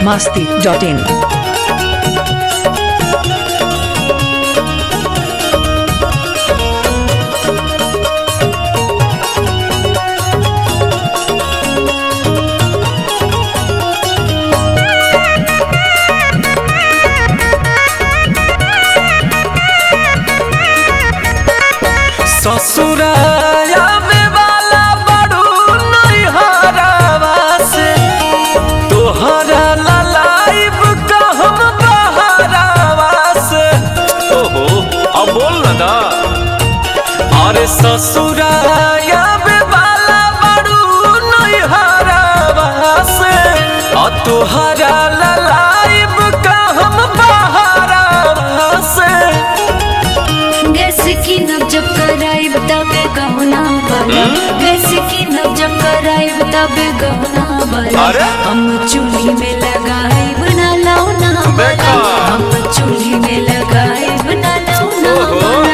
biharmasti.in ससुराया में वाला बड़ू नैहरावा से तोहरा ललाइब का हम बहरावा से। ओहो अब बोल ना अरे ससुराया में वाला बड़ू नैहरावा से तोहरा ललाइब का हम बहरावा से। गैस की नब जब कराइब तबे गहना वाला गैस की नब जब कराइब तबे गहना वाला हम चूल्ही में लगाइब ना लौना वाला हम चूल्ही में लगाइब ना लौना वाला।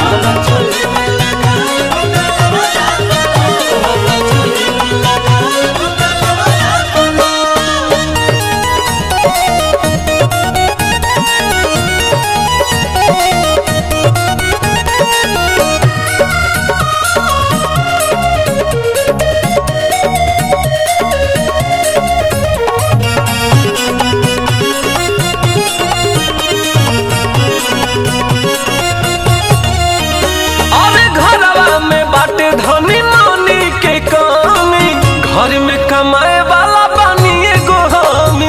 बाटे धनी मानी के कामी घर में कमाए वाला बानी एगो हामी।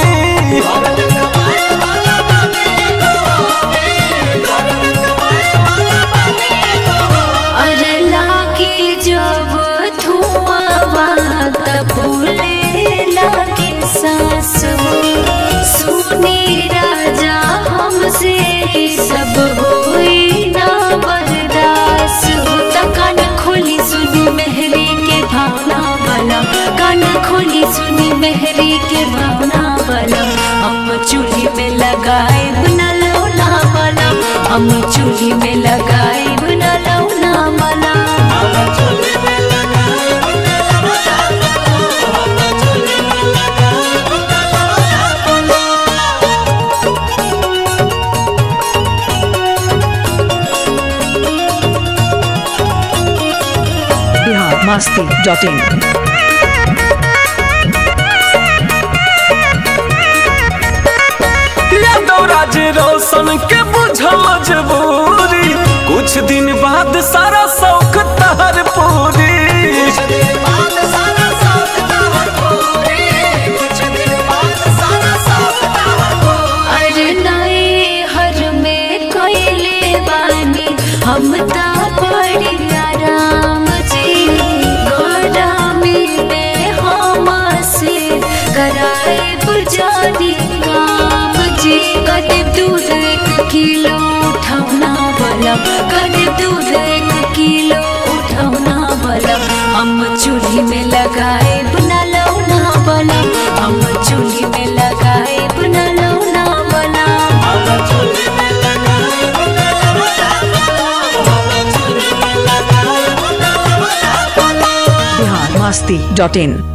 अरे लागी जब धुआं तब फूले लागी सांस हो सुनी राजा हमसे सब होई ना बर्दाश्त हो। कान खोली सुनी मेहरी के भावना वाला कान खोली सुनी मेहरी के भावना वाला हम चूल्ही में लगाए बिना लौना वाला हम चूल्ही में लगाए बिना लौना वाला। biharmasti.in राज रोशन के बुझ मजबूरी कुछ दिन बाद सारा शौक तहर पूरी। अरे नए हर में कोयले बानी हम ता बड़ी आराम जी गोदामी में हम से कराए बुझानी काम जी। कदीब दूध 1 किलो उठाना वाला कदीब दूध 1 किलो उठाना वाला हम चूल्ही में लगाए बना लौना वाला हम चूल्ही में लगाए बना लौना वाला। biharmasti.in